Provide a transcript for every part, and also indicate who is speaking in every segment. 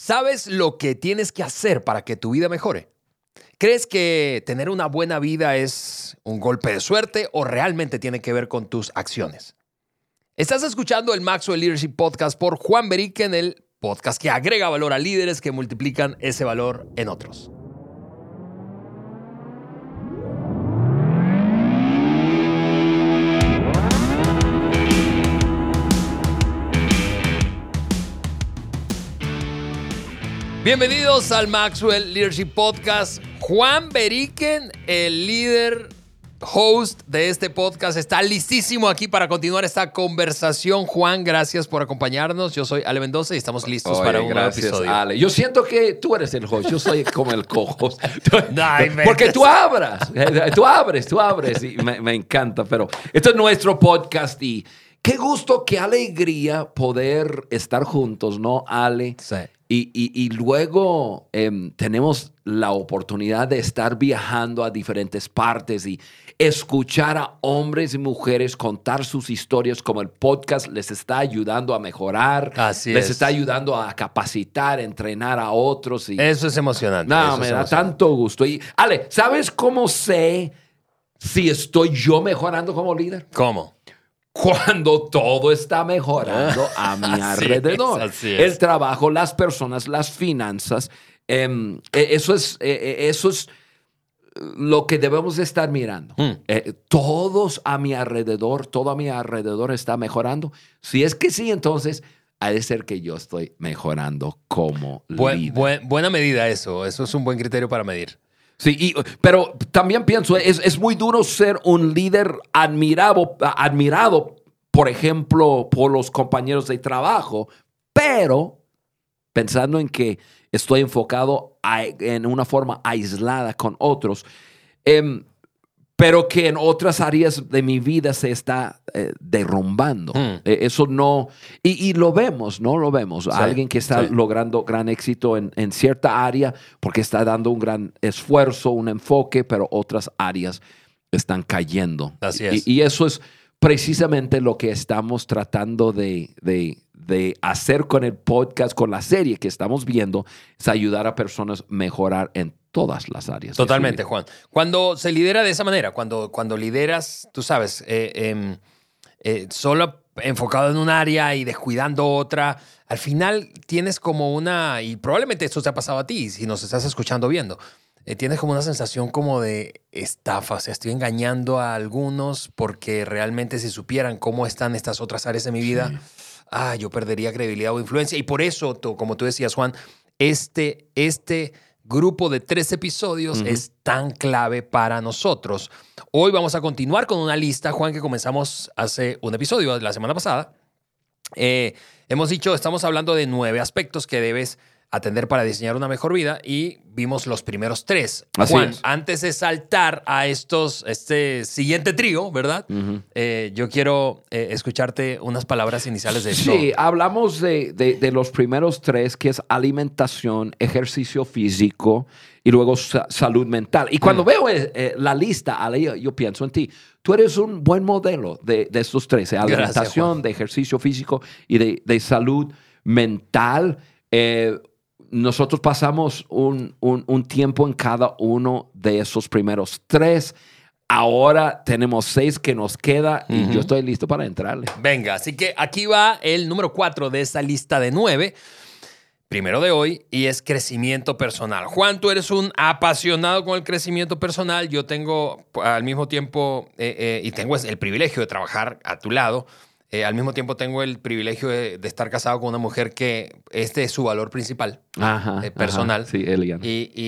Speaker 1: ¿Sabes lo que tienes que hacer para que tu vida mejore? ¿Crees que tener una buena vida es un golpe de suerte o realmente tiene que ver con tus acciones? Estás escuchando el Maxwell Leadership Podcast por Juan Beriken, el podcast que agrega valor a líderes que multiplican ese valor en otros. Bienvenidos al Maxwell Leadership Podcast. Juan Beriken, el líder host de este podcast, está listísimo aquí para continuar esta conversación. Juan, gracias por acompañarnos. Yo soy Ale Mendoza y estamos listos para un nuevo episodio.
Speaker 2: Ale. Yo siento que tú eres el host, yo soy como el co-host. Porque tú abres y me encanta. Pero esto es nuestro podcast y qué gusto, qué alegría poder estar juntos, ¿no, Ale?
Speaker 1: Sí.
Speaker 2: Y luego tenemos la oportunidad de estar viajando a diferentes partes y escuchar a hombres y mujeres contar sus historias, como el podcast les está ayudando a mejorar. Les está ayudando a capacitar, entrenar a otros.
Speaker 1: Eso es emocionante.
Speaker 2: No, me da tanto gusto. Y Ale, ¿sabes cómo sé si estoy yo mejorando como líder?
Speaker 1: ¿Cómo?
Speaker 2: Cuando todo está mejorando a mi alrededor.
Speaker 1: Así es.
Speaker 2: El trabajo, las personas, las finanzas. Eso es lo que debemos estar mirando. Todo a mi alrededor está mejorando. Si es que sí, entonces ha de ser que yo estoy mejorando como líder.
Speaker 1: Buena medida eso. Eso es un buen criterio para medir.
Speaker 2: Sí, pero también pienso, es muy duro ser un líder admirado, por ejemplo, por los compañeros de trabajo, pero pensando en que estoy enfocado en una forma aislada con otros, pero que en otras áreas de mi vida se está derrumbando. Eso no... Y lo vemos, ¿no? Lo vemos. Sí, alguien que está logrando gran éxito en cierta área porque está dando un gran esfuerzo, un enfoque, pero otras áreas están cayendo.
Speaker 1: Así es.
Speaker 2: Y eso es precisamente lo que estamos tratando de hacer con el podcast, con la serie que estamos viendo, es ayudar a personas a mejorar en todas las áreas.
Speaker 1: Totalmente, Juan. Cuando se lidera de esa manera, cuando lideras, tú sabes, solo enfocado en un área y descuidando otra, al final tienes como y probablemente esto te ha pasado a ti, si nos estás escuchando o viendo, tienes como una sensación como de estafa. O sea, estoy engañando a algunos porque realmente si supieran cómo están estas otras áreas de mi vida, yo perdería credibilidad o influencia. Y por eso, como tú decías, Juan, este grupo de 3 episodios es tan clave para nosotros. Hoy vamos a continuar con una lista, Juan, que comenzamos hace un episodio, la semana pasada. Estamos hablando de 9 aspectos que debes atender para diseñar una mejor vida y vimos los primeros 3. Juan, antes de saltar a este siguiente trío, ¿verdad? Yo quiero escucharte unas palabras iniciales de esto.
Speaker 2: Sí, hablamos de los primeros 3, que es alimentación, ejercicio físico y luego salud mental. Y cuando veo la lista, Ale, yo pienso en ti. Tú eres un buen modelo de estos 3, alimentación, gracias, de ejercicio físico y de salud mental. Nosotros pasamos un tiempo en cada uno de esos primeros 3. Ahora tenemos 6 que nos queda y yo estoy listo para entrarle.
Speaker 1: Venga, así que aquí va el número 4 de esa lista de 9. Primero de hoy, y es crecimiento personal. Juan, tú eres un apasionado con el crecimiento personal. Yo tengo al mismo tiempo, y tengo el privilegio de trabajar a tu lado. Al mismo tiempo tengo el privilegio de estar casado con una mujer que este es su valor principal, personal.
Speaker 2: Sí, Eliana.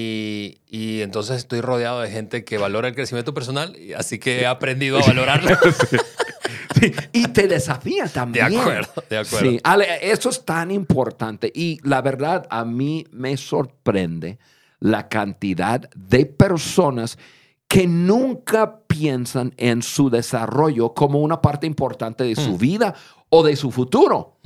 Speaker 1: Y entonces estoy rodeado de gente que valora el crecimiento personal, así que he aprendido a valorarlo.
Speaker 2: Sí, y te desafía también.
Speaker 1: De acuerdo.
Speaker 2: Sí, Ale, eso es tan importante. Y la verdad, a mí me sorprende la cantidad de personas que nunca piensan en su desarrollo como una parte importante de su vida o de su futuro.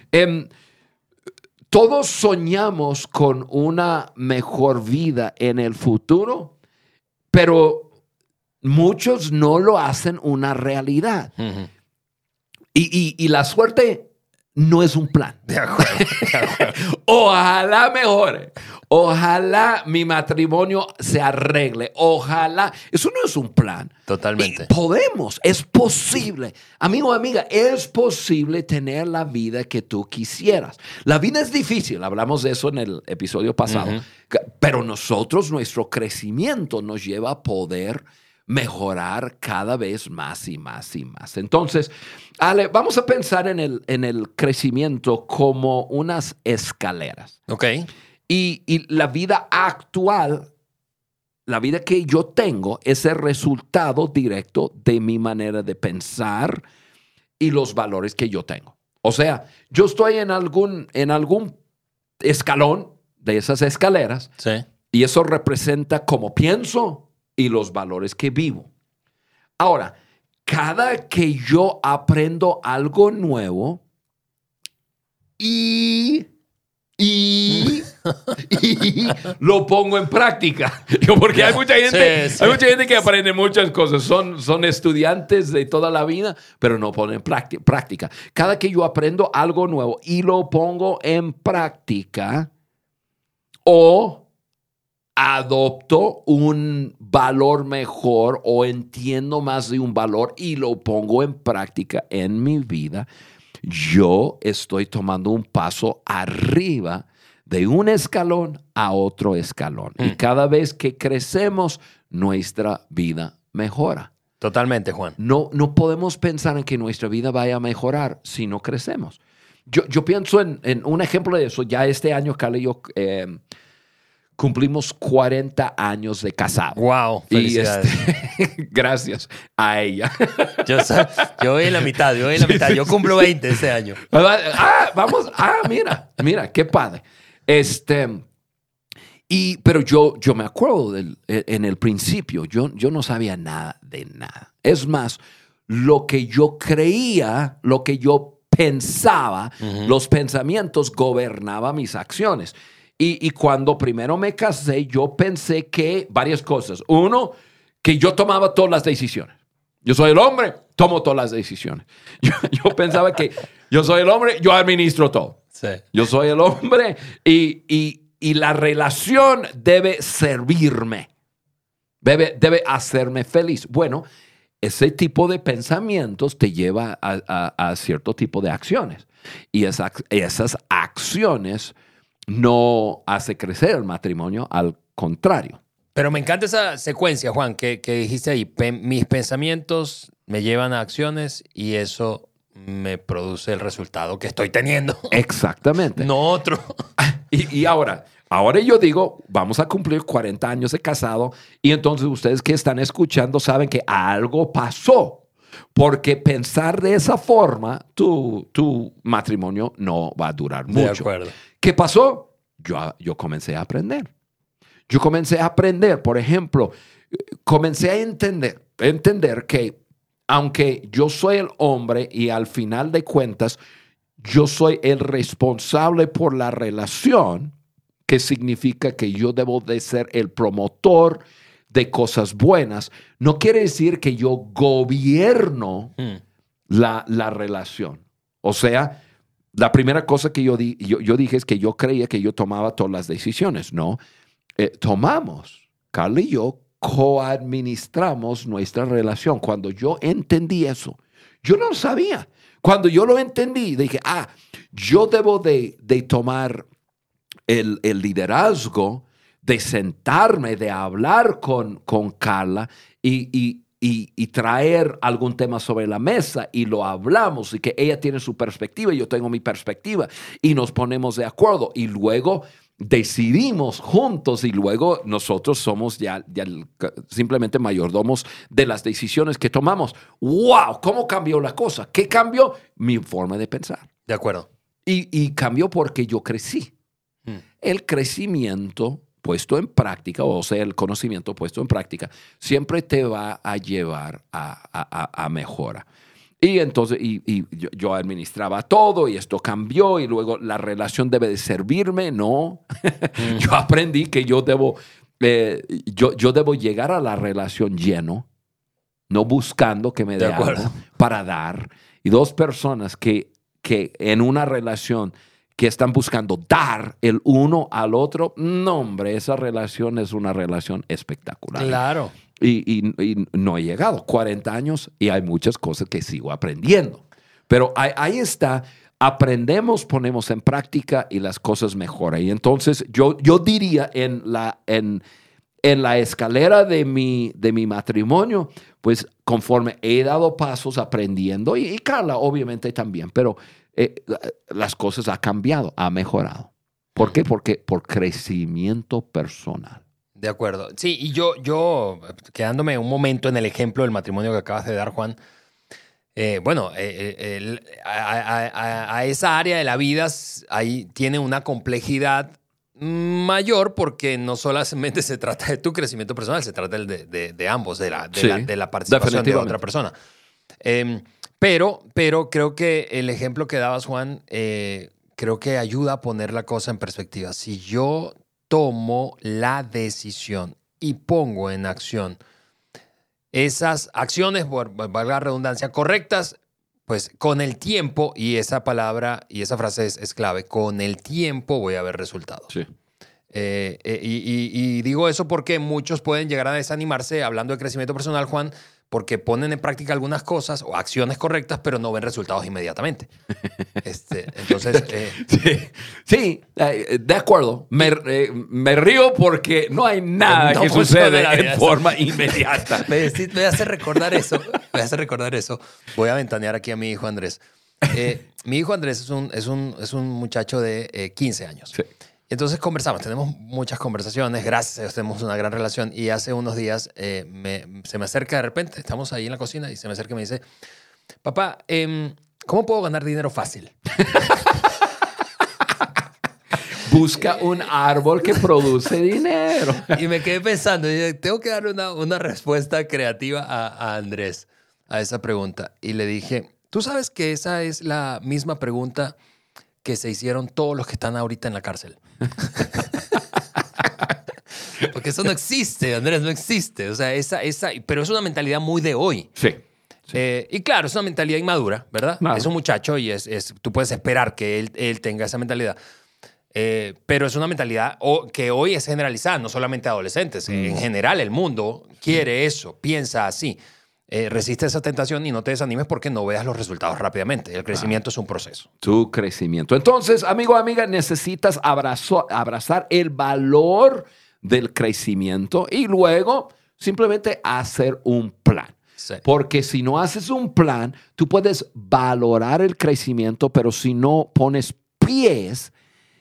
Speaker 2: Todos soñamos con una mejor vida en el futuro, pero muchos no lo hacen una realidad. Y la suerte no es un plan.
Speaker 1: De acuerdo, de acuerdo.
Speaker 2: Ojalá mejore. Ojalá mi matrimonio se arregle. Ojalá. Eso no es un plan.
Speaker 1: Totalmente.
Speaker 2: Y podemos, es posible. Amigo, amiga, es posible tener la vida que tú quisieras. La vida es difícil, hablamos de eso en el episodio pasado. Pero nosotros, nuestro crecimiento nos lleva a poder mejorar cada vez más y más y más. Entonces, Ale, vamos a pensar en el crecimiento como unas escaleras.
Speaker 1: Ok.
Speaker 2: Y la vida actual, la vida que yo tengo, es el resultado directo de mi manera de pensar y los valores que yo tengo. O sea, yo estoy en algún escalón de esas escaleras,
Speaker 1: Sí.
Speaker 2: y eso representa cómo pienso y los valores que vivo. Ahora, cada que yo aprendo algo nuevo y lo pongo en práctica. Porque hay mucha gente,
Speaker 1: Sí, sí.
Speaker 2: hay mucha gente que aprende muchas cosas. Son estudiantes de toda la vida, pero no ponen en práctica. Cada que yo aprendo algo nuevo y lo pongo en práctica, o adopto un valor mejor o entiendo más de un valor y lo pongo en práctica en mi vida, yo estoy tomando un paso arriba de un escalón a otro escalón. Y cada vez que crecemos, nuestra vida mejora.
Speaker 1: Totalmente, Juan.
Speaker 2: No podemos pensar en que nuestra vida vaya a mejorar si no crecemos. Yo pienso en un ejemplo de eso. Ya este año, Carla y yo cumplimos 40 años de casado.
Speaker 1: Wow, felicidades.
Speaker 2: Gracias a ella.
Speaker 1: Yo voy en la mitad, Yo cumplo 20 este año.
Speaker 2: Mira, qué padre. Pero yo me acuerdo en el principio, yo no sabía nada de nada. Es más, lo que yo creía, lo que yo pensaba, los pensamientos gobernaban mis acciones. Y cuando primero me casé, yo pensé que varias cosas. Uno, que yo tomaba todas las decisiones. Yo soy el hombre, tomo todas las decisiones. Yo pensaba que yo soy el hombre, yo administro todo.
Speaker 1: Sí.
Speaker 2: Yo soy el hombre y la relación debe servirme. Debe hacerme feliz. Bueno, ese tipo de pensamientos te lleva a cierto tipo de acciones. Y esas acciones no hace crecer el matrimonio, al contrario.
Speaker 1: Pero me encanta esa secuencia, Juan, que dijiste ahí. Mis pensamientos me llevan a acciones y eso me produce el resultado que estoy teniendo.
Speaker 2: Exactamente.
Speaker 1: No otro.
Speaker 2: Y ahora yo digo, vamos a cumplir 40 años de casado y entonces ustedes que están escuchando saben que algo pasó. Porque pensar de esa forma, tu matrimonio no va a durar mucho.
Speaker 1: De acuerdo.
Speaker 2: ¿Qué pasó? Yo comencé a aprender. Por ejemplo, comencé a entender que aunque yo soy el hombre y al final de cuentas yo soy el responsable por la relación, que significa que yo debo de ser el promotor de cosas buenas, no quiere decir que yo gobierno la relación. O sea, la primera cosa que yo dije es que yo creía que yo tomaba todas las decisiones. No, tomamos, Carla y yo coadministramos nuestra relación. Cuando yo entendí eso, yo no lo sabía. Cuando yo lo entendí, dije, yo debo de tomar el liderazgo, de sentarme, de hablar con Carla y traer algún tema sobre la mesa y lo hablamos y que ella tiene su perspectiva y yo tengo mi perspectiva y nos ponemos de acuerdo y luego decidimos juntos y luego nosotros somos ya simplemente mayordomos de las decisiones que tomamos. ¡Wow! ¿Cómo cambió la cosa? ¿Qué cambió? Mi forma de pensar.
Speaker 1: De acuerdo.
Speaker 2: Y cambió porque yo crecí. El crecimiento puesto en práctica, o sea, el conocimiento puesto en práctica, siempre te va a llevar a mejora. Y entonces yo administraba todo y esto cambió y luego la relación debe de servirme. No, yo aprendí que yo debo llegar a la relación lleno, no buscando que me dé algo para dar. Y dos personas que que en una relación que están buscando dar el uno al otro, no, hombre, esa relación es una relación espectacular.
Speaker 1: Claro.
Speaker 2: Y no he llegado 40 años y hay muchas cosas que sigo aprendiendo. Pero ahí está, aprendemos, ponemos en práctica y las cosas mejoran. Y entonces yo diría en la escalera de mi matrimonio, pues conforme he dado pasos aprendiendo, y Carla obviamente también, pero las cosas han cambiado, ha mejorado. ¿Por qué? Porque por crecimiento personal.
Speaker 1: De acuerdo. Sí, y yo quedándome un momento en el ejemplo del matrimonio que acabas de dar, Juan, a esa área de la vida ahí tiene una complejidad mayor porque no solamente se trata de tu crecimiento personal, se trata de ambos, de la participación de otra persona. Pero creo que el ejemplo que dabas, Juan, creo que ayuda a poner la cosa en perspectiva. Si yo tomo la decisión y pongo en acción esas acciones, valga la redundancia, correctas, pues con el tiempo, y esa palabra y esa frase es clave, con el tiempo voy a ver resultados.
Speaker 2: Sí.
Speaker 1: Y digo eso porque muchos pueden llegar a desanimarse hablando de crecimiento personal, Juan, porque ponen en práctica algunas cosas o acciones correctas, pero no ven resultados inmediatamente. Entonces...
Speaker 2: Sí, de acuerdo. Me río porque no hay nada que sucede en forma inmediata.
Speaker 1: Me hace recordar eso. Voy a ventanear aquí a mi hijo Andrés. Mi hijo Andrés es un muchacho de 15 años.
Speaker 2: Sí.
Speaker 1: Entonces conversamos, tenemos muchas conversaciones, gracias a Dios tenemos una gran relación, y hace unos días se me acerca de repente, estamos ahí en la cocina y se me acerca y me dice, papá, ¿cómo puedo ganar dinero fácil?
Speaker 2: Busca un árbol que produce dinero.
Speaker 1: Y me quedé pensando, tengo que darle una respuesta creativa a Andrés a esa pregunta. Y le dije, ¿tú sabes que esa es la misma pregunta que se hicieron todos los que están ahorita en la cárcel? Porque eso no existe, Andrés, no existe. O sea, pero es una mentalidad muy de hoy.
Speaker 2: Sí.
Speaker 1: Y claro, es una mentalidad inmadura, ¿verdad?
Speaker 2: Claro.
Speaker 1: Es un muchacho y tú puedes esperar que él tenga esa mentalidad. Pero es una mentalidad que hoy es generalizada, no solamente adolescentes. En general, el mundo quiere eso, piensa así. Resiste esa tentación y no te desanimes porque no veas los resultados rápidamente. El crecimiento es un proceso.
Speaker 2: Tu crecimiento. Entonces, amigo o amiga, necesitas abrazar el valor del crecimiento y luego simplemente hacer un plan.
Speaker 1: Sí.
Speaker 2: Porque si no haces un plan, tú puedes valorar el crecimiento, pero si no pones pies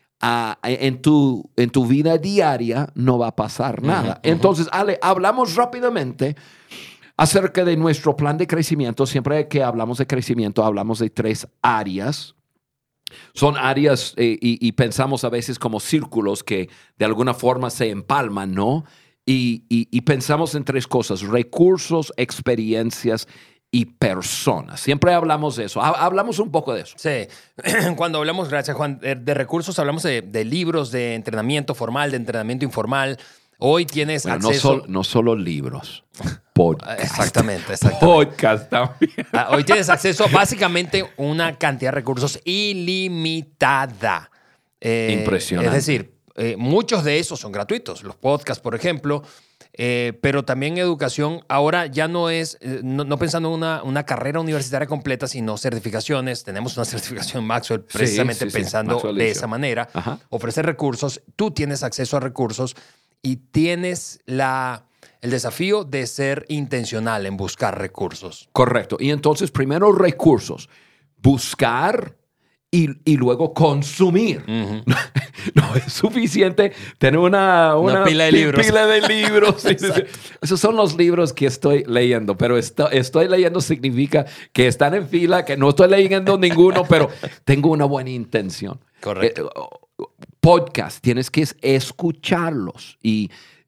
Speaker 2: en tu vida diaria, no va a pasar nada. Entonces, Ale, hablamos rápidamente acerca de nuestro plan de crecimiento. Siempre que hablamos de crecimiento, hablamos de 3 áreas. Son áreas y pensamos a veces como círculos que de alguna forma se empalman, ¿no? Y pensamos en 3 cosas: recursos, experiencias y personas. Siempre hablamos de eso. Hablamos un poco de eso.
Speaker 1: Sí. Cuando hablamos, gracias Juan, de recursos, hablamos de libros de entrenamiento formal, de entrenamiento informal. Hoy tienes acceso...
Speaker 2: No solo libros, podcast.
Speaker 1: Exactamente.
Speaker 2: Podcast también.
Speaker 1: Hoy tienes acceso a básicamente una cantidad de recursos ilimitada.
Speaker 2: Impresionante.
Speaker 1: Es decir, muchos de esos son gratuitos. Los podcasts, por ejemplo. Pero también educación, ahora ya no es, no pensando en una carrera universitaria completa, sino certificaciones. Tenemos una certificación Maxwell precisamente pensando
Speaker 2: Maxwell
Speaker 1: de esa manera.
Speaker 2: Ajá.
Speaker 1: Ofrecer recursos, tú tienes acceso a recursos y tienes el desafío de ser intencional en buscar recursos.
Speaker 2: Correcto. Y entonces, primero recursos. Buscar y luego consumir.
Speaker 1: Uh-huh.
Speaker 2: No es suficiente tener una
Speaker 1: pila de libros.
Speaker 2: Sí. Esos son los libros que estoy leyendo, pero estoy leyendo significa que están en fila, que no estoy leyendo ninguno, pero tengo una buena intención.
Speaker 1: Correcto.
Speaker 2: Podcast, tienes que escucharlos y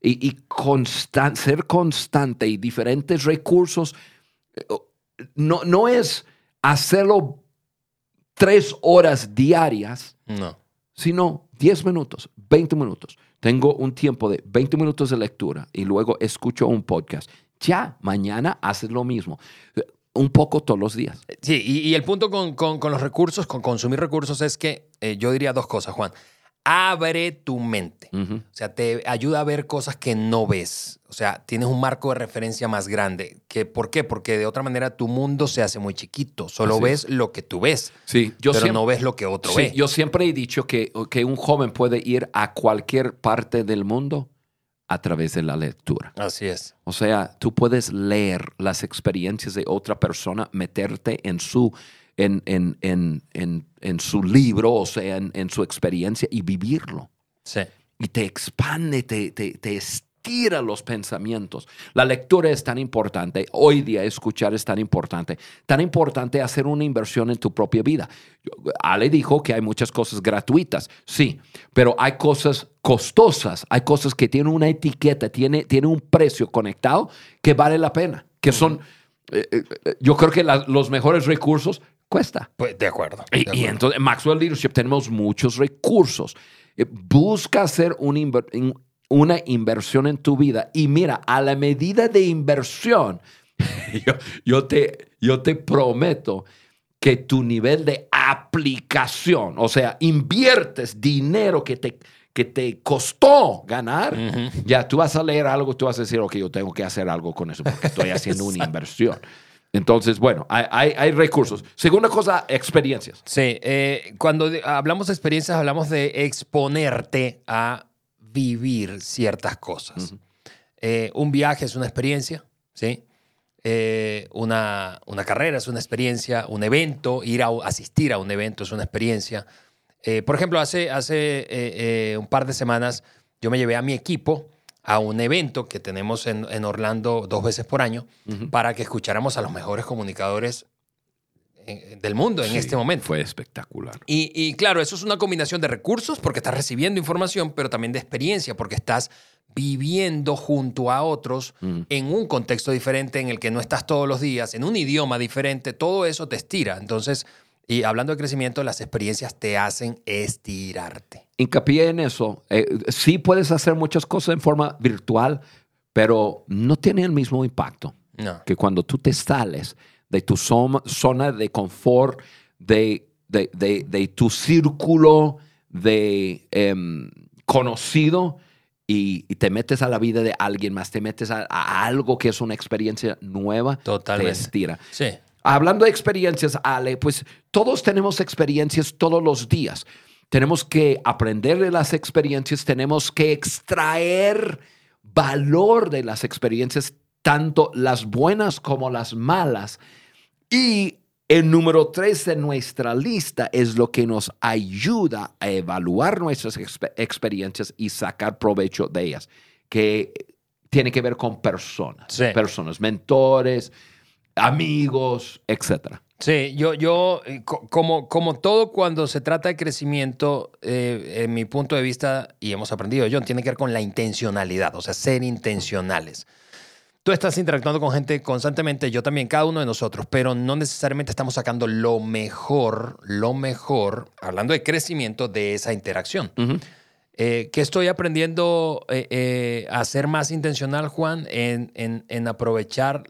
Speaker 2: ser constante y diferentes recursos. No es hacerlo 3 horas diarias,
Speaker 1: No.
Speaker 2: sino 10 minutos, 20 minutos. Tengo un tiempo de 20 minutos de lectura y luego escucho un podcast. Ya, mañana haces lo mismo. un poco todos los días.
Speaker 1: Sí, y el punto con los recursos, con consumir recursos, es que yo diría dos cosas, Juan. Abre tu mente.
Speaker 2: Uh-huh.
Speaker 1: O sea, te ayuda a ver cosas que no ves. O sea, tienes un marco de referencia más grande. ¿Por qué? Porque de otra manera tu mundo se hace muy chiquito. Solo
Speaker 2: Así
Speaker 1: ves lo que tú ves,
Speaker 2: Sí,
Speaker 1: pero no ves lo que otro ve.
Speaker 2: Yo siempre he dicho que un joven puede ir a cualquier parte del mundo a través de la lectura.
Speaker 1: Así es.
Speaker 2: O sea, tú puedes leer las experiencias de otra persona, meterte en su libro, o sea, en su experiencia y vivirlo.
Speaker 1: Sí.
Speaker 2: Y te expande, te estira los pensamientos. La lectura es tan importante. Hoy día escuchar es tan importante. Tan importante hacer una inversión en tu propia vida. Ale dijo que hay muchas cosas gratuitas. Sí, pero hay cosas costosas. Hay cosas que tienen una etiqueta, tiene un precio conectado que vale la pena. Que son, yo creo que los mejores recursos cuesta.
Speaker 1: Pues, de acuerdo.
Speaker 2: Y entonces en Maxwell Leadership tenemos muchos recursos. Busca hacer una inversión en tu vida. Y mira, a la medida de inversión, yo te prometo que tu nivel de aplicación, o sea, inviertes dinero que te costó ganar, ya tú vas a leer algo, tú vas a decir, ok, yo tengo que hacer algo con eso porque estoy haciendo una inversión. Entonces, bueno, hay recursos. Segunda cosa, experiencias.
Speaker 1: Sí, cuando hablamos de experiencias, hablamos de exponerte a vivir ciertas cosas. Uh-huh. Un viaje es una experiencia, ¿sí? Una carrera es una experiencia, un evento, asistir a un evento es una experiencia. Por ejemplo, hace un par de semanas yo me llevé a mi equipo a un evento que tenemos en Orlando 2 veces por año, uh-huh, para que escucháramos a los mejores comunicadores del mundo en este momento.
Speaker 2: Fue espectacular.
Speaker 1: Y claro, eso es una combinación de recursos porque estás recibiendo información, pero también de experiencia porque estás viviendo junto a otros en un contexto diferente en el que no estás todos los días, en un idioma diferente. Todo eso te estira. Entonces, y hablando de crecimiento, las experiencias te hacen estirarte.
Speaker 2: Hincapié en eso. Sí puedes hacer muchas cosas en forma virtual, pero no tiene el mismo impacto que cuando tú te sales de tu zona de confort, de tu círculo de conocido y te metes a la vida de alguien más, te metes a algo que es una experiencia nueva.
Speaker 1: Totalmente.
Speaker 2: Te estira.
Speaker 1: Sí.
Speaker 2: Hablando de experiencias, Ale, pues todos tenemos experiencias todos los días. Tenemos que aprender de las experiencias, tenemos que extraer valor de las experiencias, tanto las buenas como las malas. Y el número 3 de nuestra lista es lo que nos ayuda a evaluar nuestras experiencias y sacar provecho de ellas, que tiene que ver con personas,
Speaker 1: sí,
Speaker 2: personas, mentores, amigos, etc.
Speaker 1: Sí, yo como todo cuando se trata de crecimiento, en mi punto de vista, y hemos aprendido, John, tiene que ver con la intencionalidad, o sea, ser intencionales. Tú estás interactuando con gente constantemente, yo también, cada uno de nosotros, pero no necesariamente estamos sacando lo mejor, hablando de crecimiento, de esa interacción. Uh-huh. ¿Qué estoy aprendiendo a ser más intencional, Juan? En aprovechar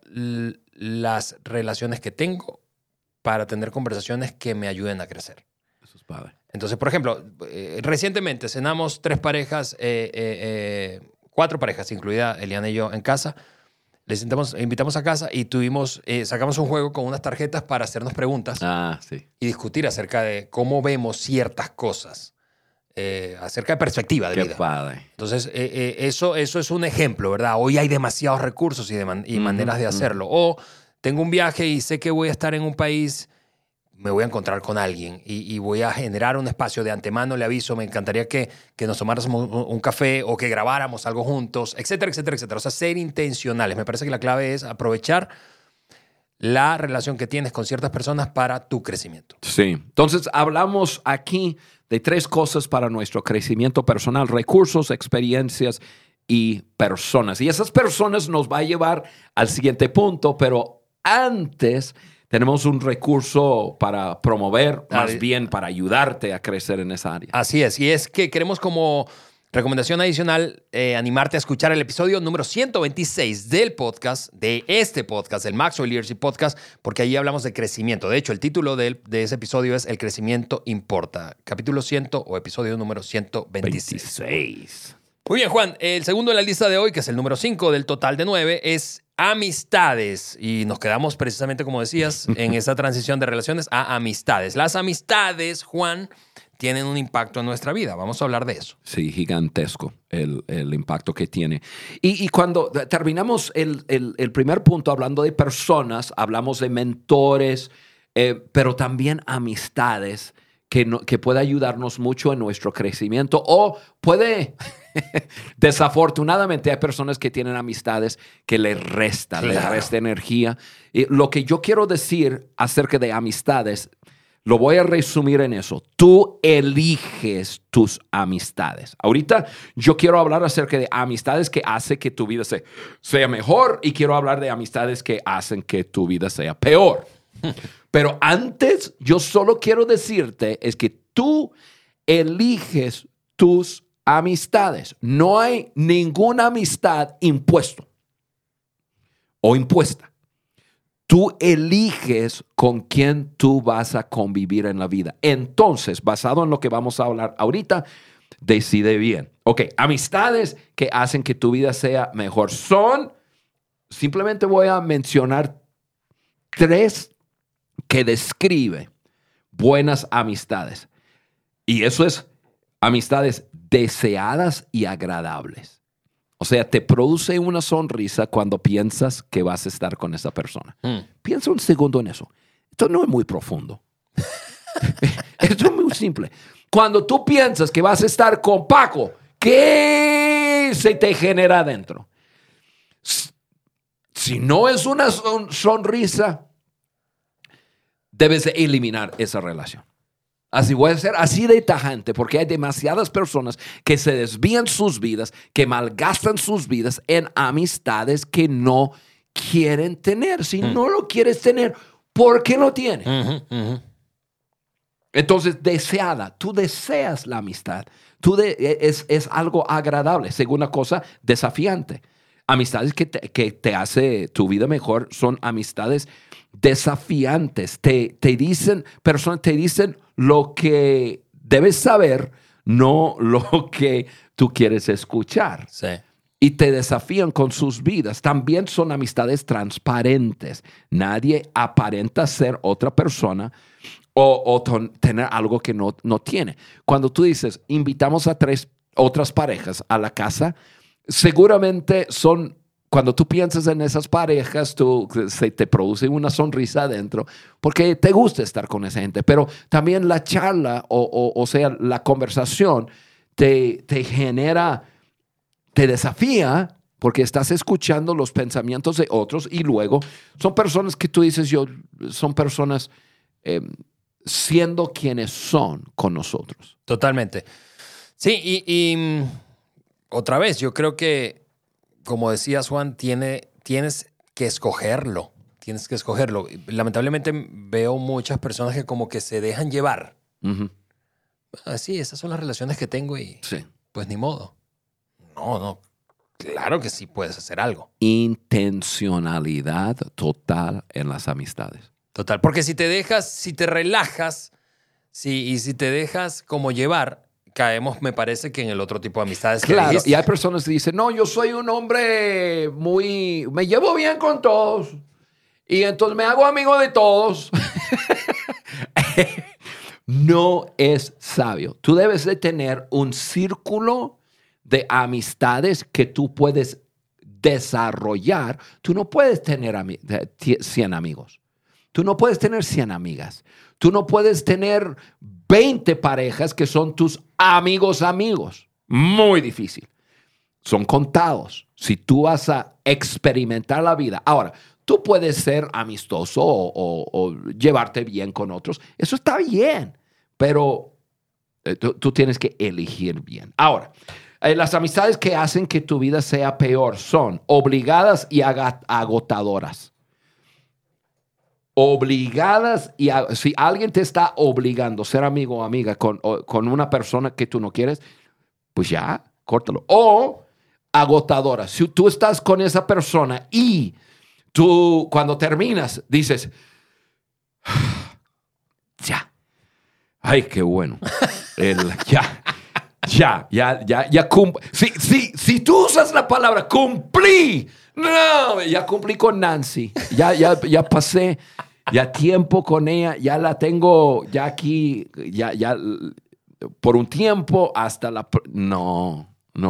Speaker 1: las relaciones que tengo para tener conversaciones que me ayuden a crecer.
Speaker 2: Eso es padre.
Speaker 1: Entonces, por ejemplo, recientemente cenamos 4 parejas, incluida Eliana y yo, en casa. Les invitamos a casa y sacamos un juego con unas tarjetas para hacernos preguntas y discutir acerca de cómo vemos ciertas cosas, acerca de perspectiva de vida.
Speaker 2: Qué padre.
Speaker 1: Entonces, eso es un ejemplo, ¿verdad? Hoy hay demasiados recursos y maneras de hacerlo. O tengo un viaje y sé que voy a estar en un país, me voy a encontrar con alguien y voy a generar un espacio de antemano, le aviso, me encantaría que nos tomáramos un café o que grabáramos algo juntos, etcétera, etcétera, etcétera. O sea, ser intencionales. Me parece que la clave es aprovechar la relación que tienes con ciertas personas para tu crecimiento.
Speaker 2: Sí. Entonces, hablamos aquí de 3 cosas para nuestro crecimiento personal: recursos, experiencias y personas. Y esas personas nos va a llevar al siguiente punto, pero antes tenemos un recurso para promover, más bien para ayudarte a crecer en esa área.
Speaker 1: Así es. Y es que queremos como Recomendación adicional, animarte a escuchar el episodio número 126 del podcast, de este podcast, el Maxwell Leadership Podcast, porque ahí hablamos de crecimiento. De hecho, el título de ese episodio es El crecimiento importa. Capítulo 100 o episodio número 126. Muy bien, Juan. El segundo en la lista de hoy, que es el número 5 del total de 9, es amistades. Y nos quedamos precisamente, como decías, en esa transición de relaciones a amistades. Las amistades, Juan, tienen un impacto en nuestra vida. Vamos a hablar de eso.
Speaker 2: Sí, gigantesco el impacto que tiene. Y cuando terminamos el primer punto hablando de personas, hablamos de mentores, pero también amistades que puede ayudarnos mucho en nuestro crecimiento o puede... Desafortunadamente hay personas que tienen amistades que les resta energía. Y lo que yo quiero decir acerca de amistades, lo voy a resumir en eso. Tú eliges tus amistades. Ahorita yo quiero hablar acerca de amistades que hacen que tu vida sea mejor y quiero hablar de amistades que hacen que tu vida sea peor. Pero antes, yo solo quiero decirte es que tú eliges tus amistades. No hay ninguna amistad impuesto o impuesta. Tú eliges con quién tú vas a convivir en la vida. Entonces, basado en lo que vamos a hablar ahorita, decide bien. Ok, amistades que hacen que tu vida sea mejor simplemente voy a mencionar 3 que describe buenas amistades. Y eso es amistades deseadas y agradables. O sea, te produce una sonrisa cuando piensas que vas a estar con esa persona. Piensa un segundo en eso. Esto no es muy profundo. Esto es muy simple. Cuando tú piensas que vas a estar con Paco, ¿qué se te genera adentro? Si no es una sonrisa, debes de eliminar esa relación. Así voy a ser así de tajante porque hay demasiadas personas que se desvían sus vidas, que malgastan sus vidas en amistades que no quieren tener. Si no lo quieres tener, ¿por qué lo tienes? Entonces, deseada. Tú deseas la amistad. Es algo agradable. Segunda cosa, desafiante. Amistades que te hace tu vida mejor son amistades desafiantes. Personas te dicen lo que debes saber, no lo que tú quieres escuchar.
Speaker 1: Sí.
Speaker 2: Y te desafían con sus vidas. También son amistades transparentes. Nadie aparenta ser otra persona o tener algo que no tiene. Cuando tú dices, invitamos a 3 otras parejas a la casa, seguramente cuando tú piensas en esas parejas, se te produce una sonrisa adentro porque te gusta estar con esa gente. Pero también la charla, o sea, la conversación te genera, te desafía porque estás escuchando los pensamientos de otros y luego son personas que tú dices, son personas siendo quienes son con nosotros.
Speaker 1: Totalmente. Sí, y otra vez, yo creo que como decías, Juan, tienes que escogerlo. Tienes que escogerlo. Lamentablemente veo muchas personas que como que se dejan llevar. Sí, esas son las relaciones que tengo y pues ni modo. No. Claro que sí puedes hacer algo.
Speaker 2: Intencionalidad total en las amistades.
Speaker 1: Total. Porque si te relajas, y si te dejas como llevar, caemos, me parece, que en el otro tipo de amistades que dijiste.
Speaker 2: Y hay personas que dicen, no, yo soy un hombre me llevo bien con todos y entonces me hago amigo de todos. No es sabio. Tú debes de tener un círculo de amistades que tú puedes desarrollar. Tú no puedes tener 100 amigos. Tú no puedes tener 100 amigas. Tú no puedes tener 20 parejas que son tus amigos. Muy difícil. Son contados. Si tú vas a experimentar la vida. Ahora, tú puedes ser amistoso o llevarte bien con otros. Eso está bien. Pero tú tienes que elegir bien. Ahora, las amistades que hacen que tu vida sea peor son obligadas y agotadoras. Obligadas si alguien te está obligando a ser amigo o amiga con una persona que tú no quieres, pues ya, córtalo. O agotadora. Si tú estás con esa persona y tú cuando terminas dices, ya, ay, qué bueno. Ya cumplí. Si tú usas la palabra cumplí, no, ya cumplí con Nancy. Ya pasé ya tiempo con ella, ya la tengo ya aquí, ya por un tiempo hasta la... No.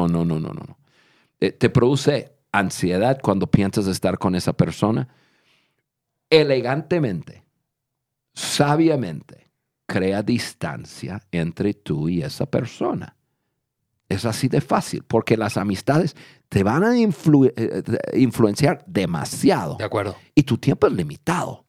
Speaker 2: Te produce ansiedad cuando piensas estar con esa persona. Elegantemente, sabiamente, crea distancia entre tú y esa persona. Es así de fácil, porque las amistades te van a influenciar demasiado.
Speaker 1: De acuerdo.
Speaker 2: Y tu tiempo es limitado.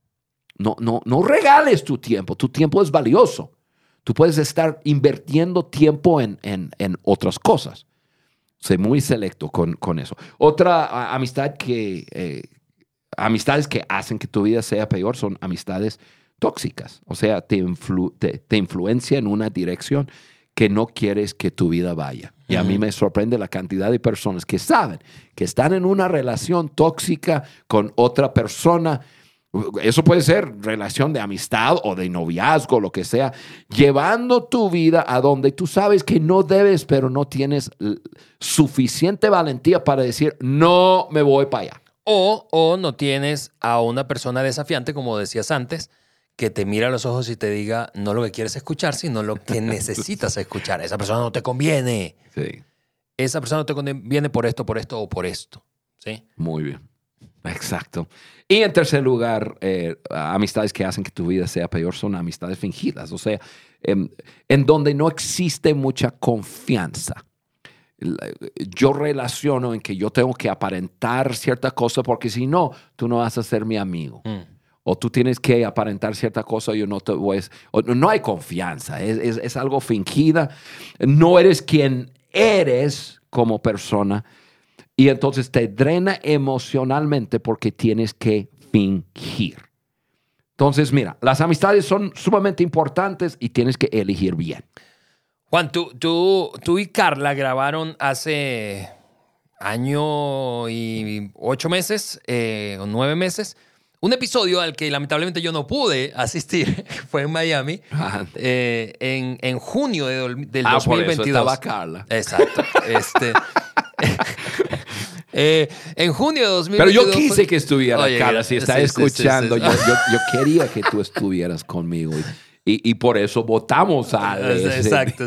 Speaker 2: No regales tu tiempo. Tu tiempo es valioso. Tú puedes estar invirtiendo tiempo en otras cosas. Sé muy selecto con eso. Otra amistades que hacen que tu vida sea peor son amistades tóxicas. O sea, te influencia en una dirección que no quieres que tu vida vaya. Y a mí me sorprende la cantidad de personas que saben que están en una relación tóxica con otra persona. Eso puede ser relación de amistad o de noviazgo, lo que sea, llevando tu vida a donde tú sabes que no debes, pero no tienes suficiente valentía para decir, no me voy para allá.
Speaker 1: O no tienes a una persona desafiante, como decías antes, que te mira a los ojos y te diga no lo que quieres escuchar, sino lo que necesitas escuchar. Esa persona no te conviene.
Speaker 2: Sí.
Speaker 1: Esa persona no te conviene por esto o por esto. ¿Sí?
Speaker 2: Muy bien. Exacto. Y en tercer lugar, amistades que hacen que tu vida sea peor son amistades fingidas. O sea, en donde no existe mucha confianza. Yo relaciono en que yo tengo que aparentar cierta cosa porque si no, tú no vas a ser mi amigo. O tú tienes que aparentar cierta cosa y yo no te voy a... No hay confianza, es algo fingida. No eres quien eres como persona y entonces te drena emocionalmente porque tienes que fingir. Entonces, mira, las amistades son sumamente importantes y tienes que elegir bien.
Speaker 1: Juan, tú y Carla grabaron hace año y 8 meses o 9 meses un episodio al que lamentablemente yo no pude asistir, fue en Miami, en junio del 2022.
Speaker 2: Por eso estaba Carla.
Speaker 1: Exacto. En junio de 2022.
Speaker 2: Pero yo quise que estuviera Carla, si estás escuchando.
Speaker 1: Sí.
Speaker 2: Yo quería que tú estuvieras conmigo y por eso votamos a Ale.
Speaker 1: Exacto.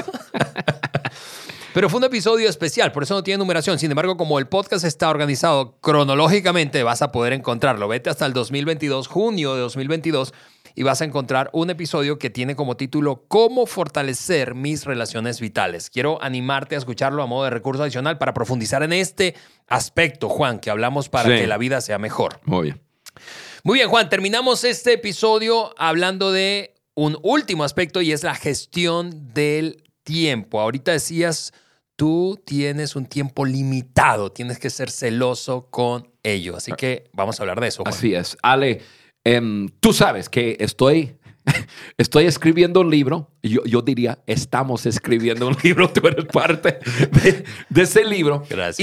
Speaker 1: Pero fue un episodio especial, por eso no tiene numeración. Sin embargo, como el podcast está organizado cronológicamente, vas a poder encontrarlo. Vete hasta el 2022, junio de 2022, y vas a encontrar un episodio que tiene como título ¿Cómo fortalecer mis relaciones vitales? Quiero animarte a escucharlo a modo de recurso adicional para profundizar en este aspecto, Juan, que hablamos para que la vida sea mejor.
Speaker 2: Muy
Speaker 1: bien, Juan, terminamos este episodio hablando de un último aspecto y es la gestión del tiempo. Ahorita decías, tú tienes un tiempo limitado, tienes que ser celoso con ello. Así que vamos a hablar de eso, Juan.
Speaker 2: Así es. Ale, tú sabes que estoy escribiendo un libro. Yo diría, estamos escribiendo un libro. Tú eres parte de ese libro.
Speaker 1: Gracias.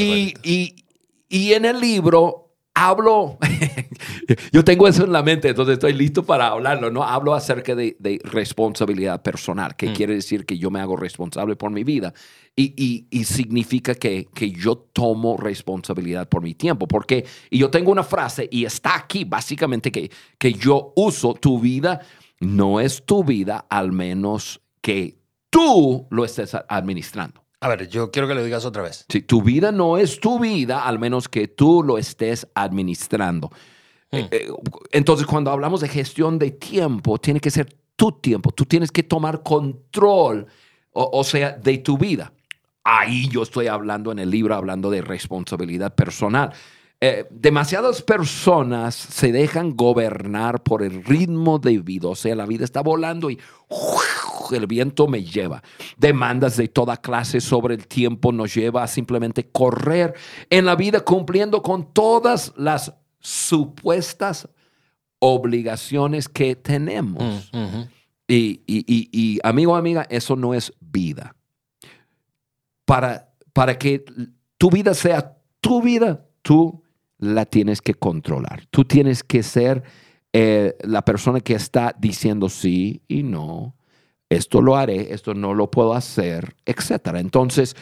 Speaker 2: Y en el libro hablo, yo tengo eso en la mente, entonces estoy listo para hablarlo, ¿no? Hablo acerca de responsabilidad personal, que quiere decir que yo me hago responsable por mi vida y significa que yo tomo responsabilidad por mi tiempo, porque, y yo tengo una frase y está aquí básicamente que yo uso: tu vida no es tu vida al menos que tú lo estés administrando.
Speaker 1: A ver, yo quiero que lo digas otra vez.
Speaker 2: Sí, tu vida no es tu vida al menos que tú lo estés administrando. Entonces, cuando hablamos de gestión de tiempo, tiene que ser tu tiempo. Tú tienes que tomar control, o sea, de tu vida. Ahí yo estoy hablando en el libro, hablando de responsabilidad personal. Demasiadas personas se dejan gobernar por el ritmo de vida. O sea, la vida está volando y el viento me lleva. Demandas de toda clase sobre el tiempo nos lleva a simplemente correr en la vida cumpliendo con todas las supuestas obligaciones que tenemos. Y amigo, amiga, eso no es vida. para que tu vida sea tu vida, tú la tienes que controlar. Tú tienes que ser la persona que está diciendo sí y no. Esto lo haré, esto no lo puedo hacer, etc. Entonces,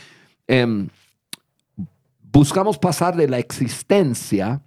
Speaker 2: buscamos pasar de la existencia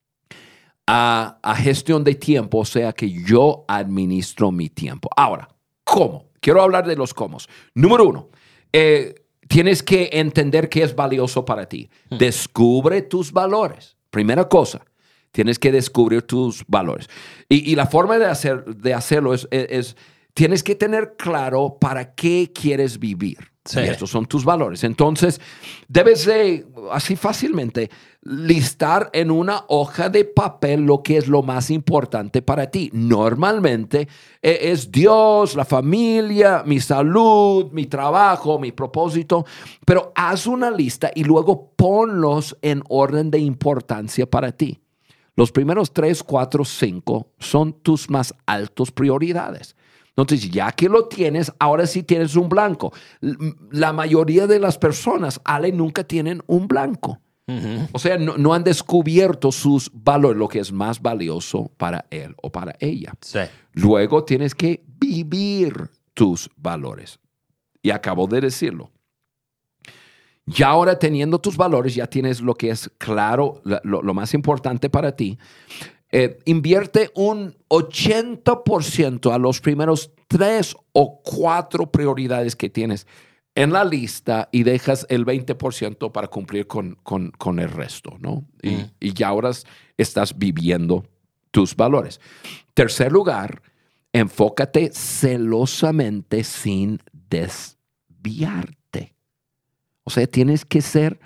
Speaker 2: a gestión de tiempo, o sea que yo administro mi tiempo. Ahora, ¿cómo? Quiero hablar de los cómo. Número 1, tienes que entender qué es valioso para ti. Descubre tus valores. Primera cosa, tienes que descubrir tus valores. Y la forma de hacerlo es tienes que tener claro para qué quieres vivir. Sí. Y estos son tus valores. Entonces, debes de, así fácilmente, listar en una hoja de papel lo que es lo más importante para ti. Normalmente es Dios, la familia, mi salud, mi trabajo, mi propósito. Pero haz una lista y luego ponlos en orden de importancia para ti. Los primeros 3, 4, 5 son tus más altas prioridades. Entonces, ya que lo tienes, ahora sí tienes un blanco. La mayoría de las personas, Ale, nunca tienen un blanco. Uh-huh. O sea, no han descubierto sus valores, lo que es más valioso para él o para ella.
Speaker 1: Sí.
Speaker 2: Luego tienes que vivir tus valores. Y acabo de decirlo. Ya ahora teniendo tus valores, ya tienes lo que es claro, lo más importante para ti. Invierte un 80% a los primeros 3 o 4 prioridades que tienes en la lista y dejas el 20% para cumplir con el resto, ¿no? Y ya ahora estás viviendo tus valores. Tercer lugar, enfócate celosamente sin desviarte. O sea, tienes que ser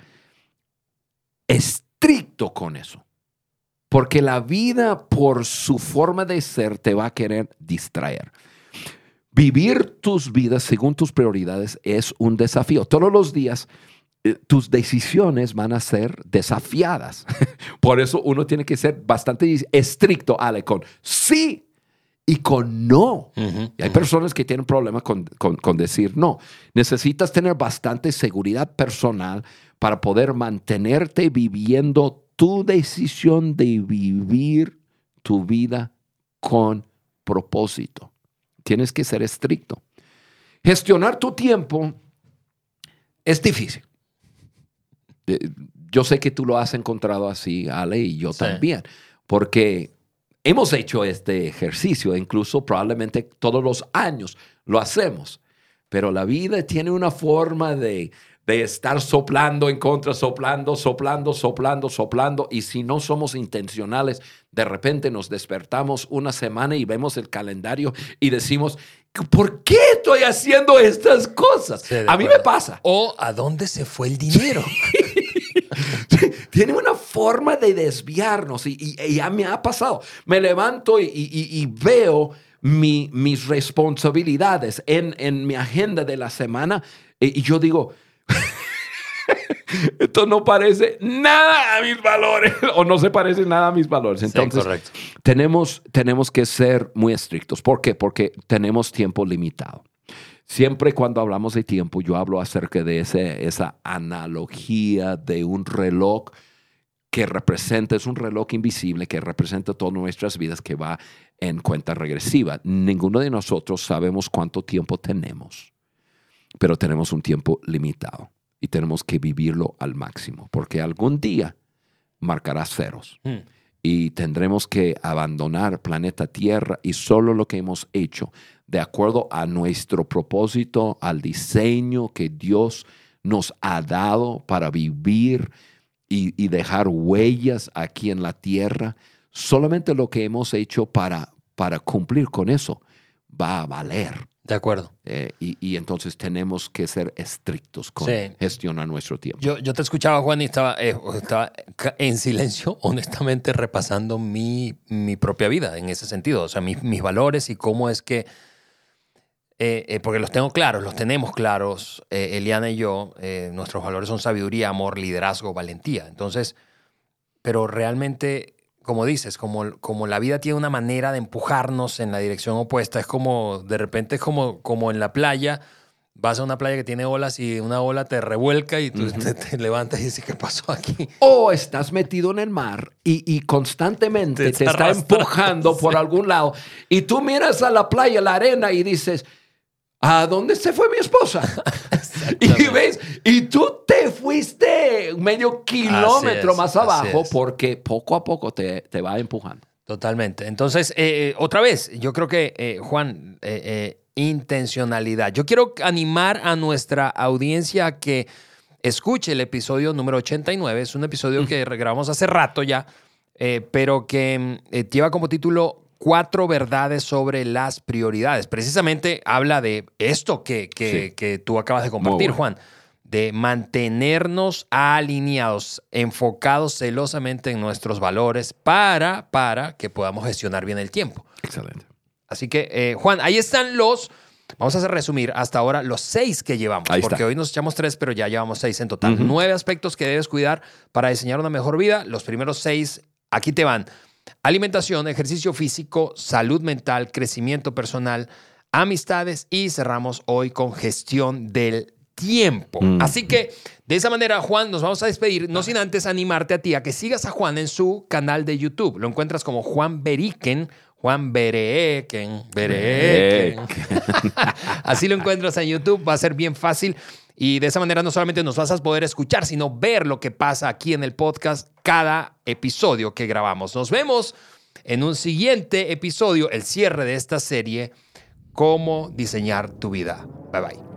Speaker 2: estricto con eso. Porque la vida, por su forma de ser, te va a querer distraer. Vivir tus vidas según tus prioridades es un desafío. Todos los días tus decisiones van a ser desafiadas. Por eso uno tiene que ser bastante estricto, Ale, con sí y con no. Uh-huh, y hay personas que tienen problemas con decir no. Necesitas tener bastante seguridad personal para poder mantenerte viviendo tu decisión de vivir tu vida con propósito. Tienes que ser estricto. Gestionar tu tiempo es difícil. Yo sé que tú lo has encontrado así, Ale, y yo también, porque hemos hecho este ejercicio, incluso probablemente todos los años lo hacemos, pero la vida tiene una forma de estar soplando en contra, soplando, y si no somos intencionales, de repente nos despertamos una semana y vemos el calendario y decimos, ¿por qué estoy haciendo estas cosas? Sí, a mí me pasa.
Speaker 1: O ¿a dónde se fue el dinero?
Speaker 2: Tiene una forma de desviarnos y ya me ha pasado. Me levanto y veo mis responsabilidades en mi agenda de la semana y yo digo, esto no parece nada a mis valores o no se parece nada a mis valores. Entonces, sí, tenemos que ser muy estrictos. ¿Por qué? Porque tenemos tiempo limitado. Siempre cuando hablamos de tiempo, yo hablo acerca de esa analogía de un reloj que representa, es un reloj invisible que representa todas nuestras vidas que va en cuenta regresiva. Ninguno de nosotros sabemos cuánto tiempo tenemos, pero tenemos un tiempo limitado. Y tenemos que vivirlo al máximo, porque algún día marcará ceros. Y tendremos que abandonar planeta Tierra y solo lo que hemos hecho, de acuerdo a nuestro propósito, al diseño que Dios nos ha dado para vivir y dejar huellas aquí en la Tierra, solamente lo que hemos hecho para cumplir con eso va a valer.
Speaker 1: De acuerdo.
Speaker 2: Y entonces tenemos que ser estrictos con gestionar nuestro tiempo.
Speaker 1: Yo te escuchaba, Juan, y estaba en silencio, honestamente, repasando mi propia vida en ese sentido. O sea, mis valores y cómo es que... porque los tenemos claros, Eliana y yo. Nuestros valores son sabiduría, amor, liderazgo, valentía. Entonces, pero realmente... Como dices, como la vida tiene una manera de empujarnos en la dirección opuesta, es como, de repente es como en la playa, vas a una playa que tiene olas y una ola te revuelca y tú te levantas y dices, ¿qué pasó aquí?
Speaker 2: O estás metido en el mar y constantemente te está empujando por algún lado. Y tú miras a la playa, la arena y dices, ¿a dónde se fue mi esposa? Y ves, y tú te fuiste medio kilómetro más abajo porque poco a poco te va empujando.
Speaker 1: Totalmente. Entonces, otra vez, yo creo que, Juan, intencionalidad. Yo quiero animar a nuestra audiencia a que escuche el episodio número 89. Es un episodio que grabamos hace rato ya, pero que lleva como título 4 verdades sobre las prioridades. Precisamente habla de esto que tú acabas de compartir, Juan, de mantenernos alineados, enfocados celosamente en nuestros valores para que podamos gestionar bien el tiempo.
Speaker 2: Excelente.
Speaker 1: Así que, Juan, ahí están vamos a resumir hasta ahora los 6 que llevamos, porque hoy nos echamos 3, pero ya llevamos 6 en total. 9 aspectos que debes cuidar para diseñar una mejor vida. Los primeros 6, aquí te van. Alimentación, ejercicio físico, salud mental, crecimiento personal, amistades y cerramos hoy con gestión del tiempo. Así que de esa manera, Juan, nos vamos a despedir, no sin antes animarte a ti a que sigas a Juan en su canal de YouTube. Lo encuentras como Juan Beriken, Juan Bereken. Así lo encuentras en YouTube, va a ser bien fácil. Y de esa manera no solamente nos vas a poder escuchar, sino ver lo que pasa aquí en el podcast cada episodio que grabamos. Nos vemos en un siguiente episodio, el cierre de esta serie, Cómo diseñar tu vida. Bye bye.